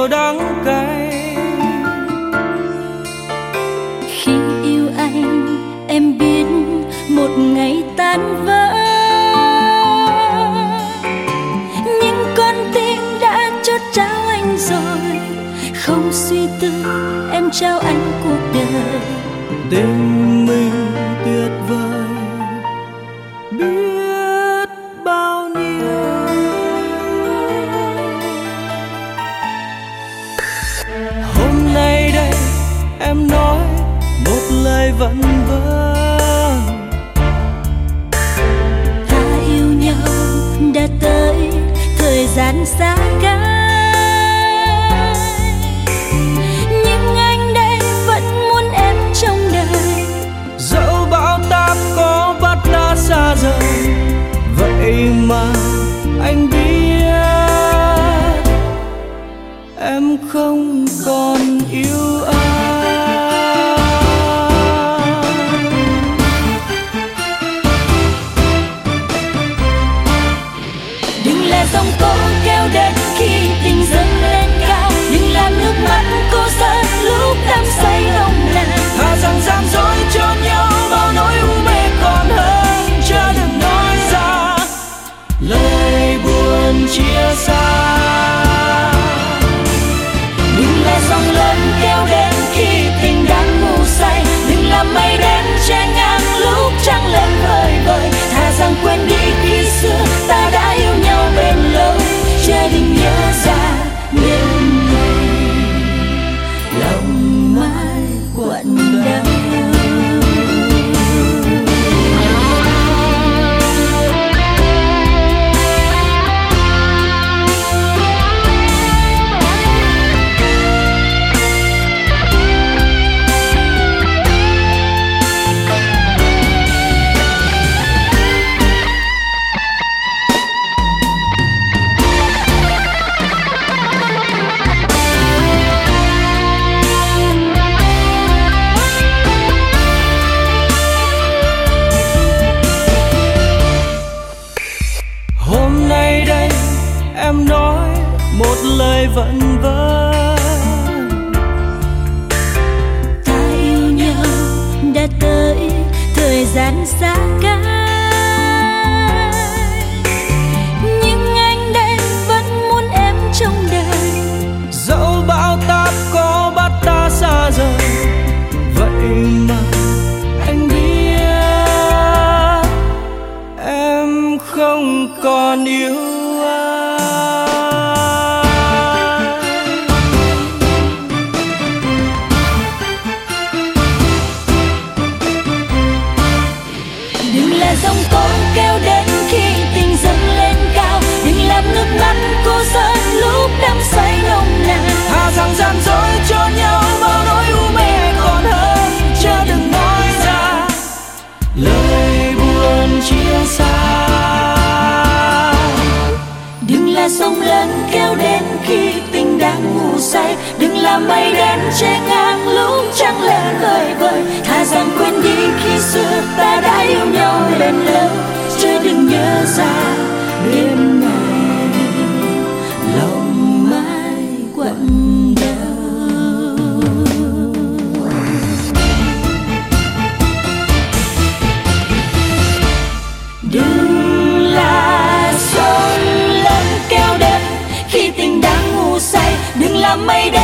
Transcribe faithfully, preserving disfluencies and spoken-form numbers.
điều đắng cay. Khi yêu anh em biết một ngày tan vỡ, nhưng con tim đã chốt trao anh rồi. Không suy tư em trao anh cuộc đời. Tình mình tuyệt vời biết bao nhiêu. Hôm nay đây em nói một lời vẫn vâng. Ta yêu nhau đã tới thời gian xa cách, nhưng anh đây vẫn muốn em trong đời. Dẫu bão táp có bắt ta xa rời, vậy mà anh biết em không còn yêu ai. Đừng là dòng tố kéo đến khi tình dâng lên cao, đừng là nước mắt cô rơi lúc đắm say nồng nàn. Thà rằng gian dối cho nhau bao nỗi u mê còn hơn, chớ đừng nói ra lời buồn chia xa. Đừng là dòng lớn kéo đến khi tình đang ngủ say, đừng là mây đen che ngang lúc trăng lên vời vời. Thà rằng quên đi khi xưa ta đã yêu nhau bền lâu, chớ đừng nhớ ra đêm ngày lòng mãi quặn đau. Hôm nay đây em nói một lời vẫn vâng. Ta yêu nhau đã tới thời gian xa cách, nhưng anh đây vẫn muốn em trong đời. Dẫu bão táp có bắt ta xa rời, vậy mà anh biết em không còn yêu ai. Đừng là dòng tố kéo đến khi tình dâng lên cao, đừng làm nước mắt cô rơi lúc đắm say nồng nàn. Thà rằng gian dối cho nhau bao nỗi u mê còn hơn, chớ đừng nói ra lời buồn chia xa. Đừng là sóng lớn kéo đến khi tình đang ngủ say, đừng là mây đen che ngang lúc trăng lên vời vời. Thà rằng quên đi khi xưa ta đã yêu nhau bền lâu, chớ đừng nhớ ra đêm ngày lòng mãi quặn đau. Đừng là sóng lớn kéo đến khi tình đang ngủ say, đừng là mây đen